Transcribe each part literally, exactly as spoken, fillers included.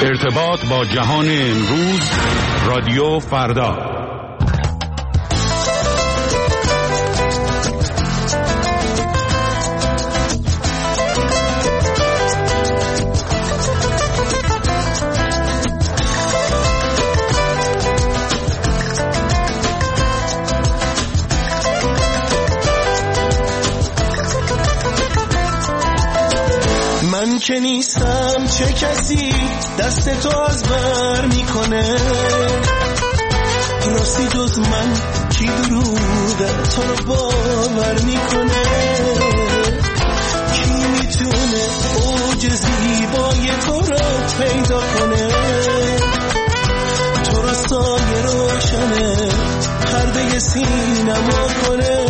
ارتباط با جهان امروز، رادیو فردا. من که نیستم چه کسی دست تو از بر میکنه، راستی جز من کی دروغ تو رو باور میکنه؟ کی میتونه اوج زیبای تو رو پیدا کنه؟ تو رو سایه روشنه پرده سینما کنه؟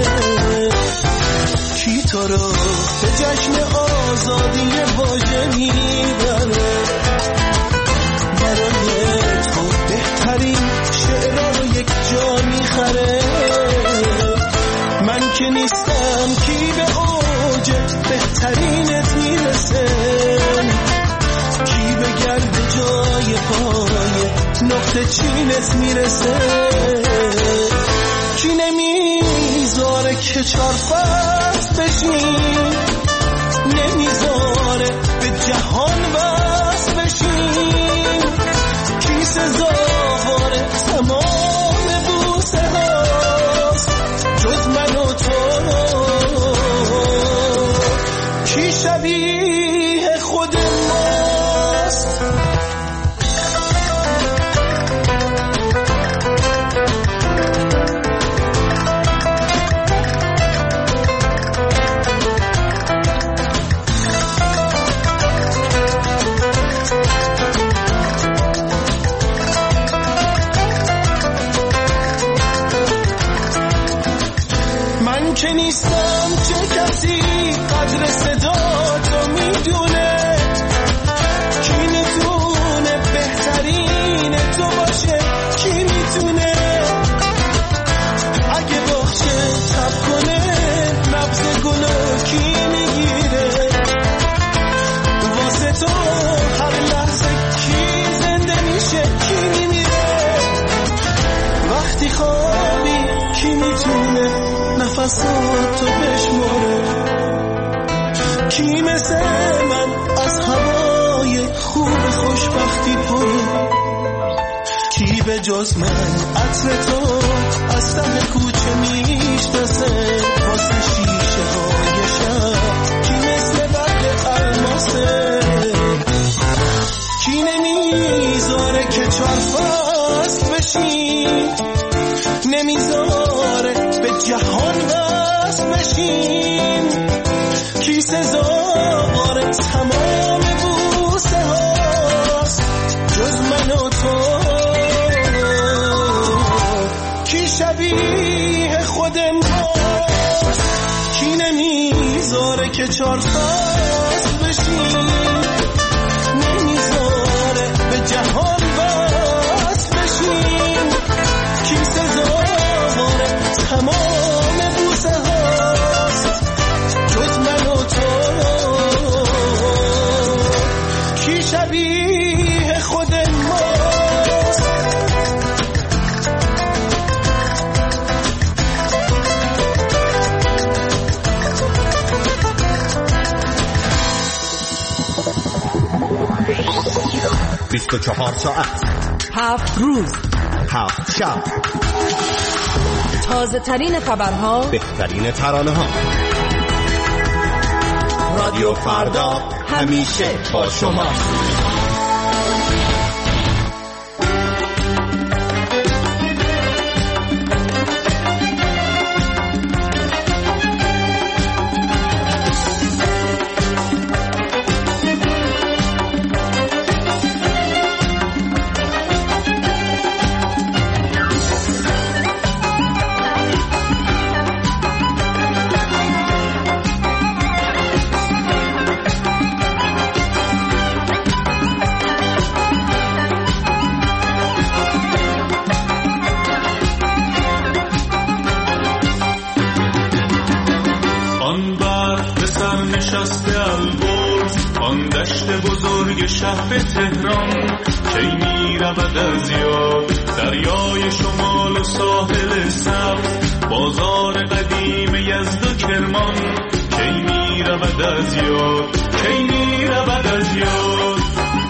کی تو رو به جشن آزادی واژه میبره؟ برای تو بهترین شعرها رو یک جا میخره. من که نیستم کی به اوج بهترینت میرسه؟ کی به گرد جای پای نقطه چینت میرسه؟ کی نمیذاره که چار فصل بشی، نمیذاره به جهان بس بشین؟ کی سزاوار تمام بوسه هاست جز من و تو؟ کی شبیه خود ماست؟ که نیستم چه کسی قدر صدا تو میدونه؟ کی میتونه بهترین تو باشه؟ کی میتونه اگه باخچه تب کنه نبض گلو کی میگیره؟ واسه تو هر لحظه کی زنده میشه کی میمیره؟ وقتی خوابی کی میتونه نفساتو بشماره؟ کی مثل من از هوای خوب خوشبختی پره؟ کی به جز من عطر تو از ته کوچه میشناسه؟ واسه شیشه های شب کی مثل برق الماسه؟ کی نمیذاره که چار فصل بشی، نمیذاره به جهان بس بشین؟ کی سزاوار تمام بوسه هاست جز من و تو؟ کی شبیه خود ماست؟ کی نمیذاره که چار فصل بشین، نمیذاره به جهان بس بشین؟ کی سزاوار تمام بوسه هاست جز من و تو؟ کی شبیه خود ماست؟ بیست و چهار ساعت، هفت روز، هفت شب، تازه ترین خبرها، بهترین ترانه ها. رادیو فردا همیشه با شما. بزرگ شهر تهران کی می رود از یاد، دریای شمال و ساحل سبز، بازار قدیم یزد و کرمان کی می رود از یاد، کی می رود از یاد.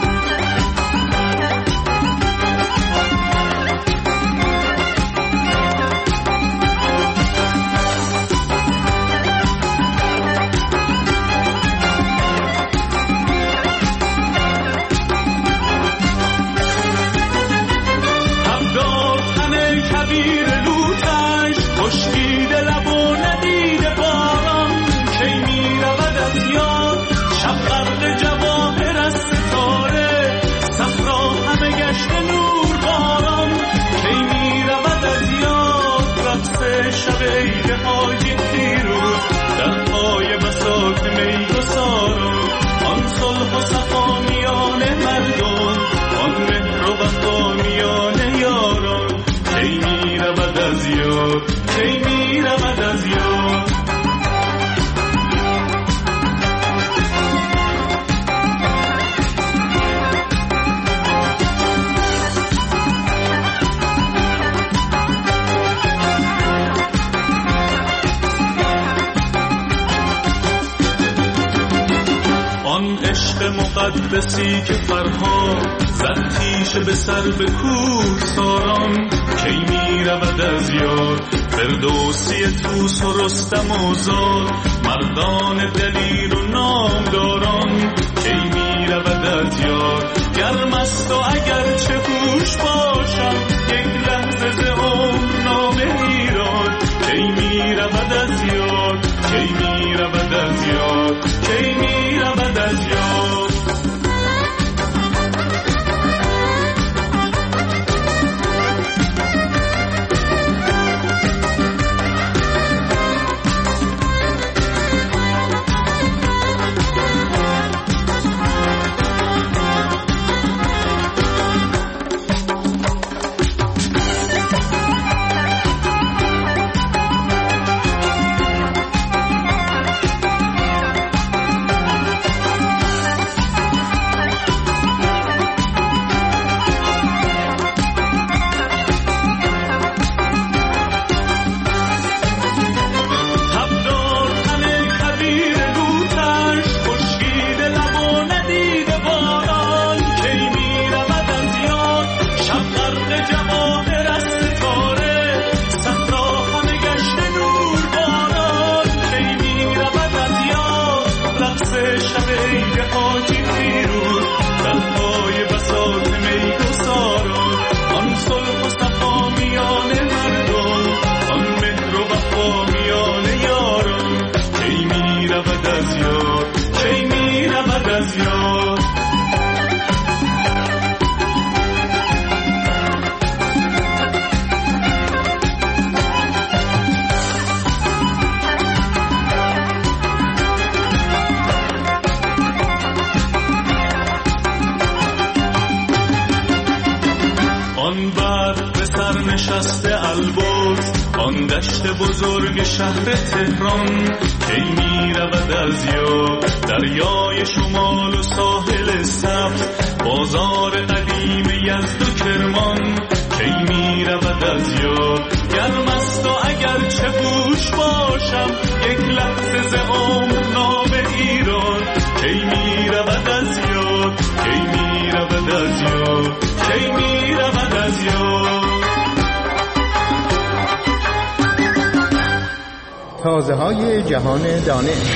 شب عید حاجی پیروز در پای بساط می و سارون، آن صلح و صفا میان مردم، آن مهر و وفا میان یاران کی می رود از یاد، کی می رود از یاد. مقدسی که فرهاد زد تیشه به سر به کوه ساران کی می رود از یاد، فردوسی طوس و رستم و زال، مردان دلیر و نامداران کی می رود از یاد. گرم است و اگر چه هوش باشم یک لحظه ز عمر نام ایران کی می رود از یاد، کی می رود از یاد، کی می رود از یاد. بزرگ شهر تهران کی می رود از یاد، دریای شمال و ساحل سبز، بازار قدیم یزد و کرمان کی می رود از یاد. گرم است و اگر چه هوش باشم یک لحظه ز عمر نام ایران کی می رود از یاد، کی می رود از یاد، کی می رود از یاد. تازه های جهان دانش.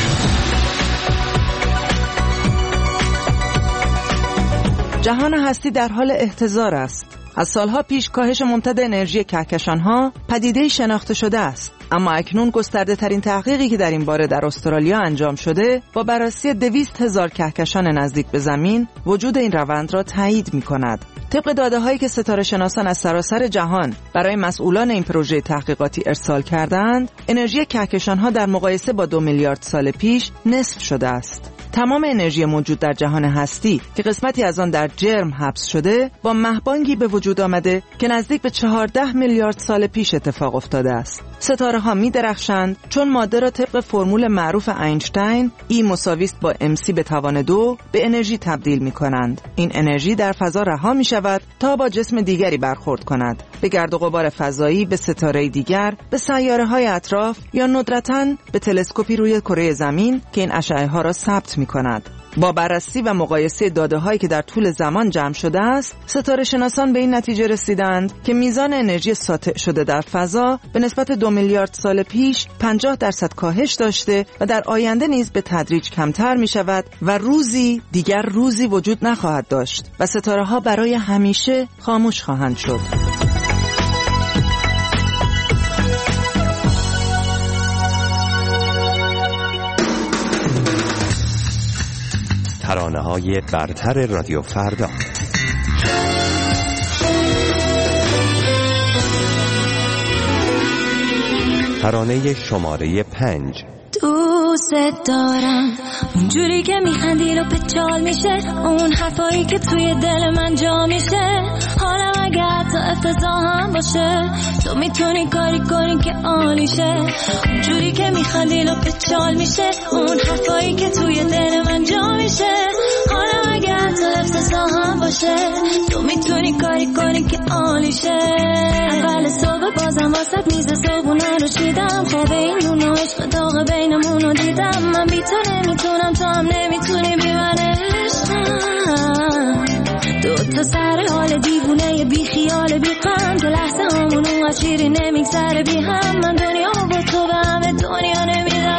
جهان هستی در حال احتضار است. از سالها پیش کاهش ممتد انرژی کهکشان‌ها پدیده‌ای شناخته شده است، اما اکنون گسترده ترین تحقیقی که در این باره در استرالیا انجام شده با بررسی دویست هزار کهکشان نزدیک به زمین وجود این روند را تایید می‌کند. طبق داده‌هایی که ستاره شناسان از سراسر جهان برای مسئولان این پروژه تحقیقاتی ارسال کردند، انرژی کهکشان‌ها در مقایسه با دو میلیارد سال پیش نصف شده است. تمام انرژی موجود در جهان هستی که قسمتی از آن در جرم حبس شده با مهبانگی به وجود آمده که نزدیک به چهارده میلیارد سال پیش اتفاق افتاده است. ستاره ها می درخشند چون ماده را طبق فرمول معروف اینشتین E مساوی است با ام سی به توان دو به انرژی تبدیل می کنند. این انرژی در فضا رها می شود تا با جسم دیگری برخورد کند، به گرد و غبار فضایی، به ستاره دیگر، به سیاره های اطراف یا ندرتاً به تلسکوپی روی کره زمین که این اشعه ها را ثبت می کند. با بررسی و مقایسه داده هایی که در طول زمان جمع شده است، ستاره شناسان به این نتیجه رسیدند که میزان انرژی ساطع شده در فضا به نسبت دو میلیارد سال پیش پنجاه درصد کاهش داشته و در آینده نیز به تدریج کمتر می شود و روزی دیگر روزی وجود نخواهد داشت و ستاره ها برای همیشه خاموش خواهند شد. ترانه‌های برتر رادیو فردا. ترانه شماره پنج. دوست دارم اونجوری که میخندی رو به چال میشه، اون حرفایی که توی دل من جا میشه، حالا اگه حتی افتضاح هم باشه تو میتونی کاری کنی که عالیشه. اونجوری که میخندی رو به چال میشه، اون حرفایی که توی دل من جا میشه، حالا اگه حتی افتضاح هم باشه تو میتونی کاری کنی که عالیشه. اول صبح بازم واسط میز صبحونه رو چیدم، خواب این نون و عشق داغ بینمونو دیدم. من بی تو نمیتونم، تو هم نمیتونی بی من عشقم. دو تا سر حال دیوونه بی خیال بی غم، تو لحظه همونو چیری نمیگذره بی هم. من دنیا با تو به همه دنیا نمیدم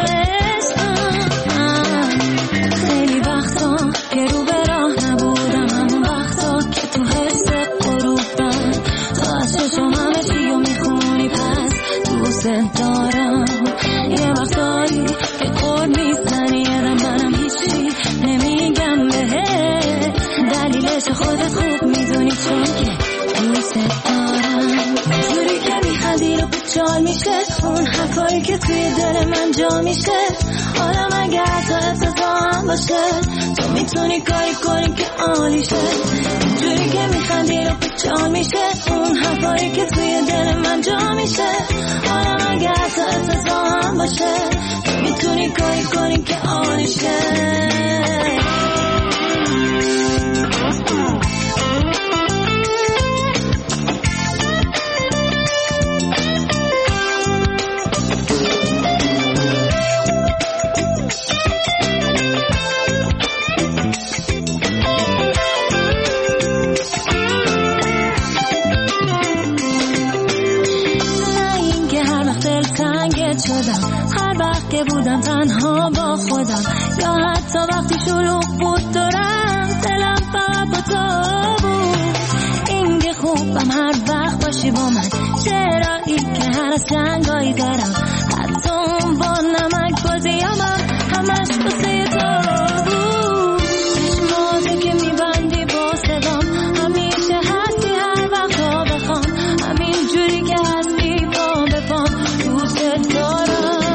عشقم. خیلی وقتا که رو به راه نبودم، همون وقتا که تو حس غروبم، تو از چشم همه چی رو میخونی پس دوست دارم. یه وقتایی که خود میزنی یادم منم هیچی نمیگم بهت، دلیلش خودت خوب میدونی چون که دوست دارم. جوری که میخندی رو به چال میشه، اون حرفایی که توی دل من جا میشه، حالا مگه حتی افتضاح هم باشه تو میتونی کاری کنی که عالیشه. جوری که میخندی رو به چال میشه، اون حرفایی که توی دل من جا میشه، حالا مگه حتی افتضاح هم باشه تو میتونی کاری کنی که عالیشه. هر وقت که بودم تنها با خودم، یا حتی وقتی شلوغ بود دورم، دلم فقط با تو بود. این که خوبم هر وقت باشی با من، چرا این که هر از جنگایی دارم، حتی اون با نمک بازیامم همش بسه تو بود. چشماته که میبندی با صدام، همیشه هستی هر وقت ها بخوام، همین جوری که هستی با بپام دوست دارم.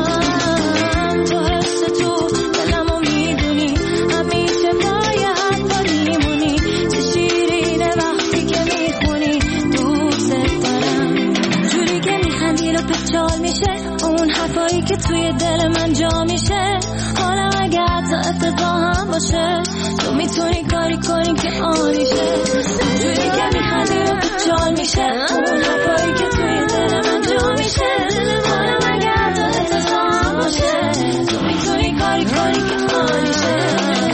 اون حرفایی که توی دل من جا میشه، حالا اگه حتی افتضاح هم باشه تو میتونی کاری کنی که عالیشه. جوری که میخندی رو بچال میشه، اون حرفایی که توی دل من جا میشه، حالا اگه حتی افتضاح هم باشه تو میتونی کاری کنی که عالیشه.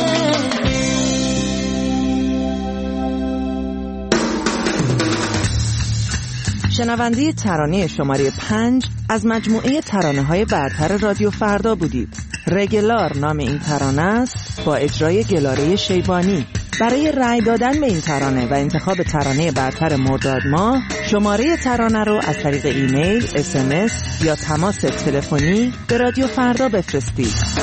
شنونده ترانه شماره پنج از مجموعه ترانه‌های برتر رادیو فردا بودید. رگلار نام این ترانه است با اجرای گلاره شیبانی. برای رأی دادن به این ترانه و انتخاب ترانه برتر مرداد ماه، شماره ترانه رو از طریق ایمیل، اس ام اس یا تماس تلفنی به رادیو فردا بفرستید.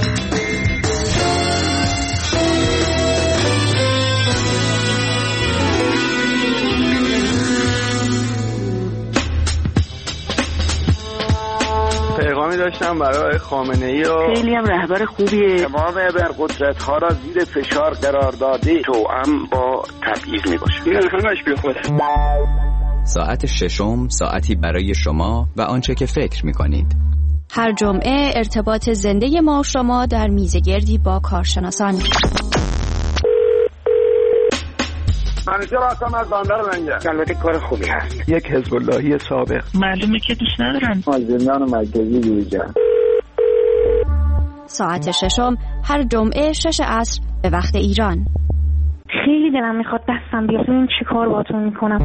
پیغامی داشتم برای خامنه‌ای و خیلی هم رهبر خوبیه. تمام ابرقدرت ها را زیر فشار قرار داده، توأم با تبعیض میباشه. این همش بی خوده. ساعت ششم ساعتی برای شما و آنچه که فکر می‌کنید. هر جمعه ارتباط زنده ما و شما در میزگردی با کارشناسان. منیجر هستم از بندر لنگر. البته کار خوبی هست. یک حزب اللهی سابق. معلومه که دوست ندارم. از زندان مرکزی جویجان. ساعت ششم هر جمعه شش عصر به وقت ایران. خیلی دلم میخواد دستم بیاد ببینم چی کار باهاتون میکنم.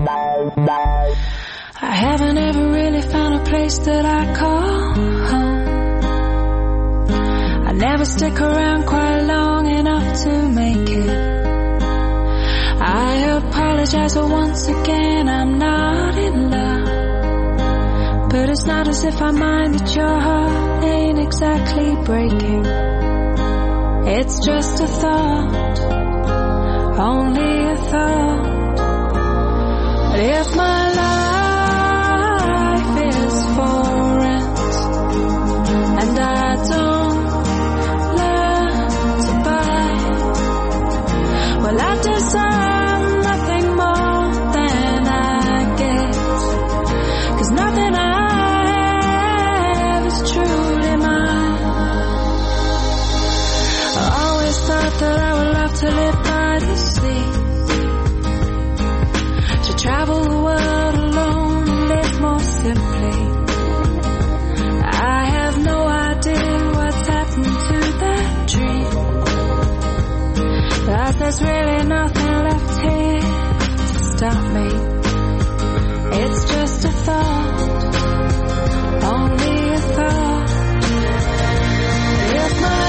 I haven't ever really found a place that I call home. I never stick around quite long enough to make it. I apologize but once again I'm not in love. But it's not as if I mind that your heart ain't exactly breaking. It's just a thought, only a thought. But if my life is for rent and I don't learn to buy, well I deserve nothing more than I get, 'cause nothing I have is truly mine. I always thought that I would love to live by the sea, to travel the world alone and live more simply. I have no idea what's happened to that dream, but there's really nothing left here to stop me. It's just a thought, only a thought. If my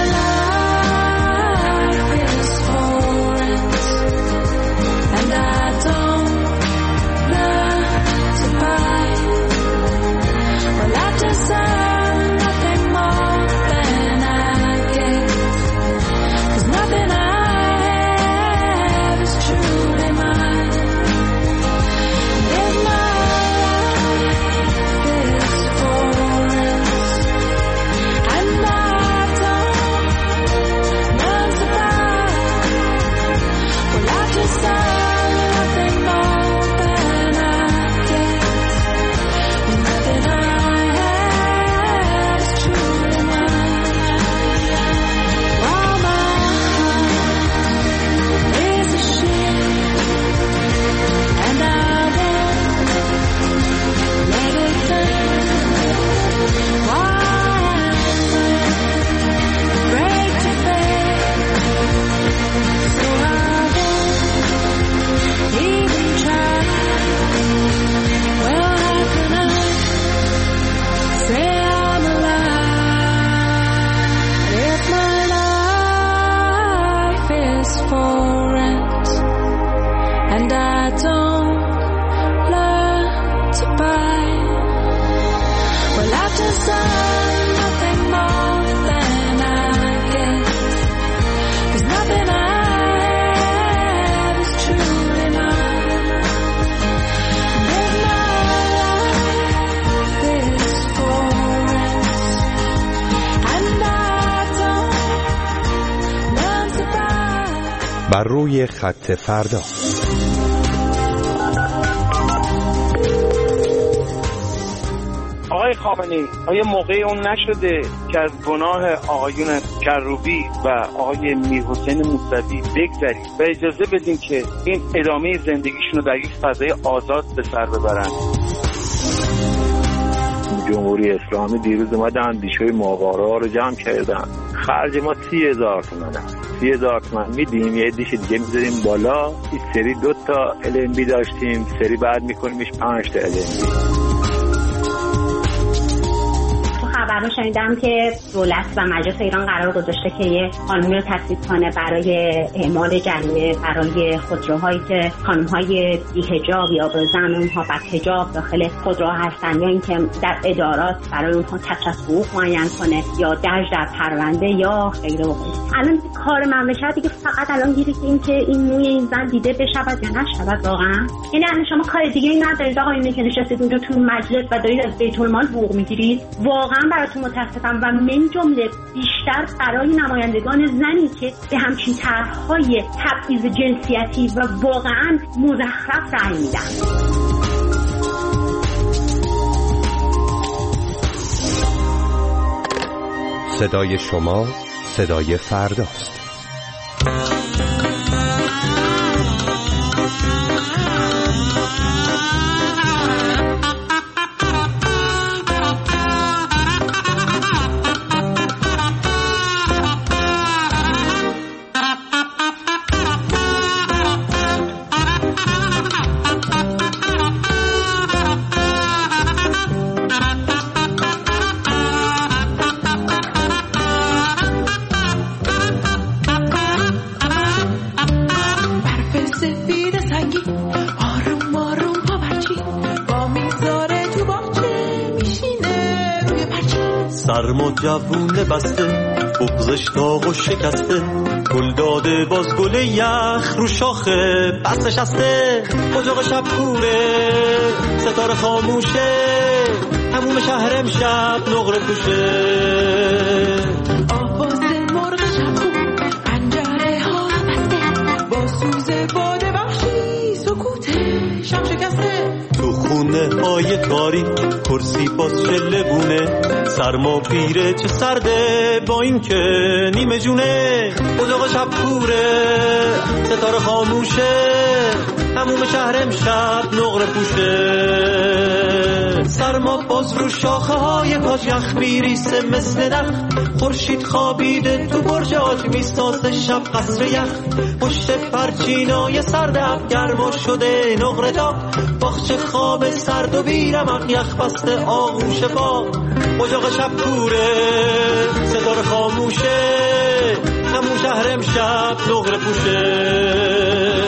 life is for rent and I don't learn to buy, well I deserve nothing more than I get, 'cause nothing I have is truly mine. If my life is for rent and I don't learn to buy, well I deserve nothing more than I get. Nothing I have is truly mine. While my heart is a ship and I won't let it burn. While I'm afraid to fail, so I won't even try. Well, how can I say I'm alive if my life is for rent and I don't learn to buy? Well, I deserve nothing more than I get, 'cause nothing I have is truly mine. If my life is for rent and I don't learn to buy. بر روی خط فردا. آقای خامنه‌ای، آیا موقع اون نشده که از گناه آقایون کروبی و آقای میرحسین موسوی بگذرید و اجازه بدیم که این ادامه زندگیشون رو در یک فضای آزاد به سر ببرن؟ جمهوری اسلامی دیروز اومدن اندیشه‌های ماهواره رو جمع کردن. خرج ما سی هزار تومن هست. سی هزار تومن میدیم، یه دیش دیگه میذاریم بالا. این سری دو تا ال ام بی داشتیم، سری بعد میکنیمش پنج تا ال ام بی. خبرها شنیدم که دولت و مجلس ایران قرار گذاشته که یه قانونی رو تصویب کنه برای اعمال جریمه برای خودروهایی که خانم‌های بی‌حجاب یا به زعم اونها بدحجاب داخل خودروها هستن، یا اینکه در ادارات برای اونها کسر حقوق معین کنه یا درج در پرونده یا غیره و غیره. الان کار مملکت دیگه فقط الان گیره که این که این موی این زن دیده بشود یا نشود واقعا. یعنی الان شما کار دیگه ای ندارید آقا، اینه که نشستید اونجا تو مجلس و دارید از بیت المال حقوق میگیرید. واقعا براتون متاسفم و من جمله بیشتر برای نمایندگان زنی که به همچین طرح‌های تبعیض جنسیتی و واقعا مزخرف رأی میدن. صدای شما صدای فرداست. سرما جوونه بسته بغزش داغ و شکسته، گل داده باز گل یخ رو شاخه بس نشسته. اجاق شب کوره ستاره خاموشه، هموم شهر امشب نقره پوشه. آواز مرغ شب خون پنجره ها بسته، با سوز باد وحشی سکوت شب شکسته. تو خونه های تاریک کرسی باز شله بونه، سرما پیره چه سرده با این که نیمه جونه. اجاق شب کوره ستاره خاموشه، هموم شهر امشب نقره پوشه. سرما باز رو شاخه های کاج یخ میریسه مثل نخ، خورشید خوابیده تو برج آج میسازه شب قصر یخ. پشت پرچینای سرد اب گرما شده نقره داغ، باغچه خواب سرد و بیرمق یخ بسته آغوش باغ. اجاق شب کوره ستاره خاموشه، همون شهر امشب نقره پوشه.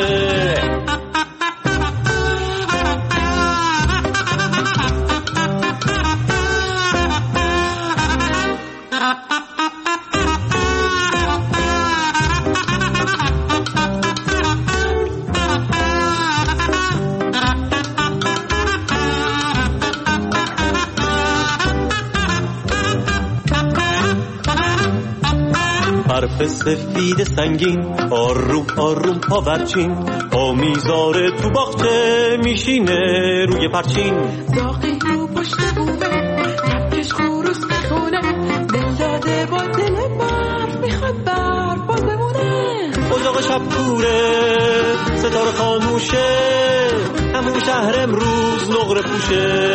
برف سفید سنگین آروم آروم پا برچین، آمیزاره تو باغچه میشینه روی پرچین. زاقی رو پشت بومه کپکش خروس میخونه، دل داده با دل برف میخواد برف باز بمونه. اجاق شب کوره ستاره خاموشه، همون شهر امروز نقره پوشه.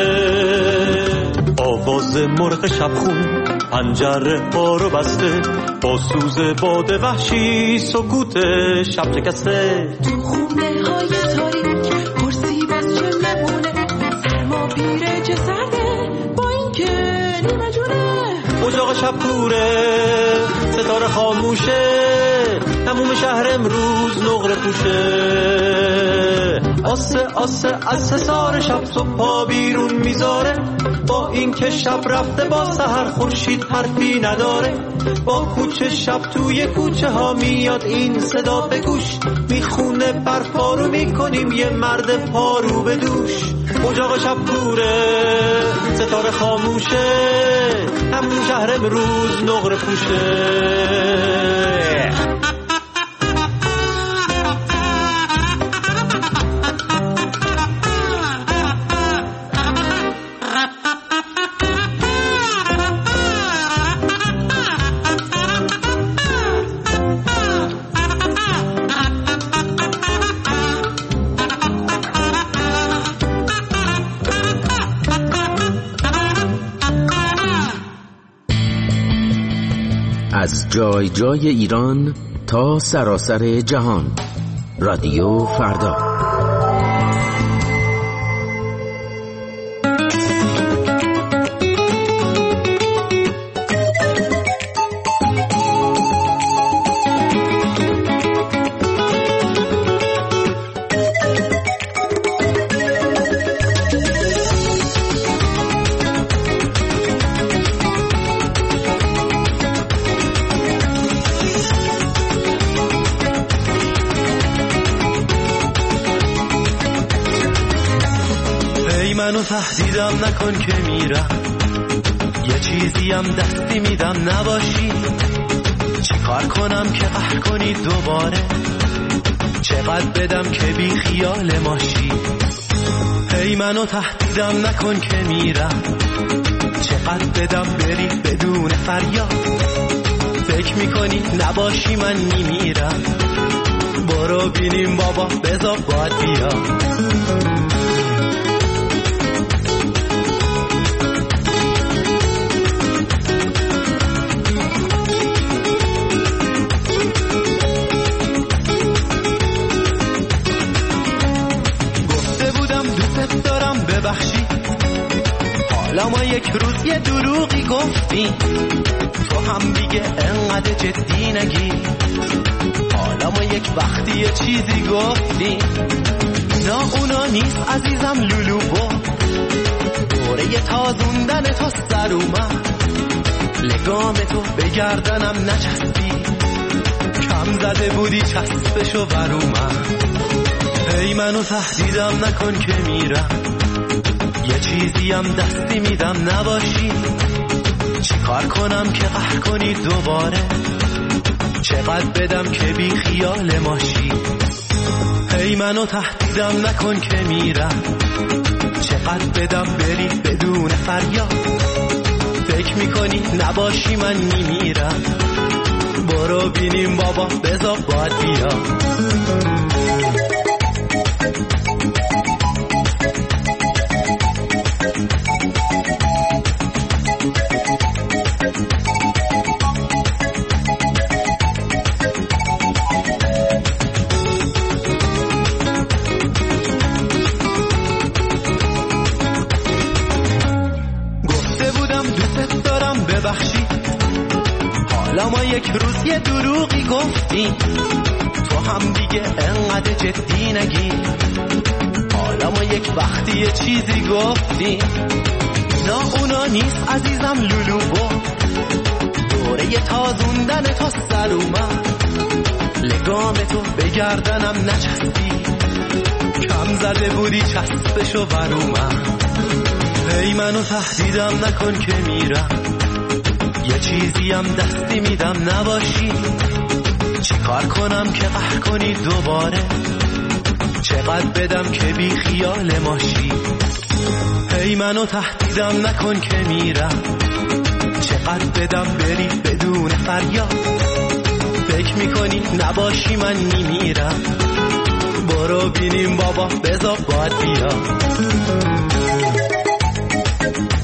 آواز مرغ شب خون پنجره ها رو بسته، با سوز باد وحشی سکوت شب شکسته. تو خونه های تاریک کرسی باز چه نمونه، سرما پیره چه سرده با این که نیمه جونه. اجاق شب کوره ستاره خاموشه، هموم شهر امروز نقره پوشه. آسه آسه آسه سار شب صبح پا بیرون میذاره، با این که شب رفته با سحر خورشید حرفی نداره. با کوچه شب توی کوچه ها میاد این صدا به گوش، میخونه برفا رو میکنیم یه مرد پارو به دوش. اجاق شب کوره ستاره خاموشه، همون شهر امروز نقره پوشه. از جای جای ایران تا سراسر جهان، رادیو فردا. منو تهدیدم نکن که میرم، یه چیزیم دستی میدم نباشی. چی کار کنم که قهر کنی دوباره، چقدر بدم که بی خیال ماشی. هی منو تهدیدم نکن که میرم، چقدر بدم بری بدون فریاد. فکر میکنی نباشی من میمیرم، برو بینیم بابا بذار باید بیا. حالا ما یک روز یه دروغی گفتی، تو هم دیگه انقدر جدی نگی. حالا ما یک وقتی یه چیزی گفتی، نه اونا نیست عزیزم لولو با دوره تازوندن تو سر اومد. لگام تو بگردنم نچستی، کم زده بودی چسبشو بر اومد. هی منو تهدیدم نکن که میرم، یه چیزیم دستی میدم نباشی. چی کار کنم که قهر کنی دوباره، چقدر بدم که بی خیال ماشی. هی منو تهدیدم نکن که میرم، چقدر بدم بری بدون فریاد. فکر میکنی نباشی من میمیرم، برو بینیم بابا بذار باید بیا. حالا ما یک روز یه دروغی گفتی، تو هم دیگه انقدر جدی نگی. حالا ما یک وقتی یه چیزی گفتی، نه اونا نیست عزیزم لولو با دوره تازوندن تو سر اومد. لگام تو بگردنم نچستی، کم زده بودی چسبشو بر اومد. هی منو تهدیدم نکن که میرم، یه چیزیم دستی میدم نباشی. چی کار کنم که قهر کنی دوباره، چقدر بدم که بی خیال ماشی. هی منو تهدیدم نکن که میرم، چقدر بدم بری بدون فریاد. فکر میکنی نباشی من میمیرم، برو بینیم بابا بذار باید بیا.